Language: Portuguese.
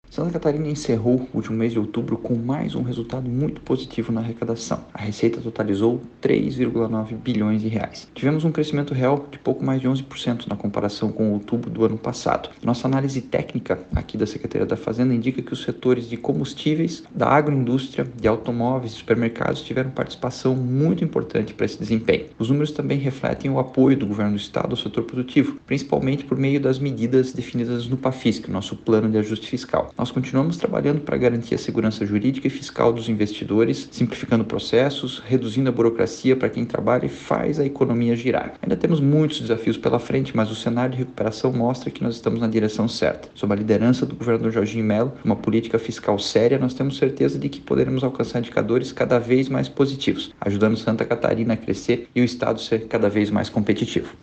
Santa Catarina encerrou o último mês de outubro com mais um resultado muito positivo na arrecadação. A receita totalizou 3,9 bilhões de reais. Tivemos um crescimento real de pouco mais de 11% na comparação com outubro do ano passado. Nossa análise técnica aqui da Secretaria da Fazenda indica que os setores de combustíveis, da agroindústria, de automóveis e supermercados tiveram participação muito importante para esse desempenho. Os números também refletem o apoio do governo do estado ao setor produtivo, principalmente por meio das medidas definidas no PAFISC, nosso plano de ajuste fiscal. Nós continuamos trabalhando para garantir a segurança jurídica e fiscal dos investidores, simplificando processos, reduzindo a burocracia para quem trabalha e faz a economia girar. Ainda temos muitos desafios pela frente, mas o cenário de recuperação mostra que nós estamos na direção certa. Sob a liderança do governador Jorginho Melo, uma política fiscal séria, nós temos certeza de que poderemos alcançar indicadores cada vez mais positivos, ajudando Santa Catarina a crescer e o estado ser cada vez mais competitivo.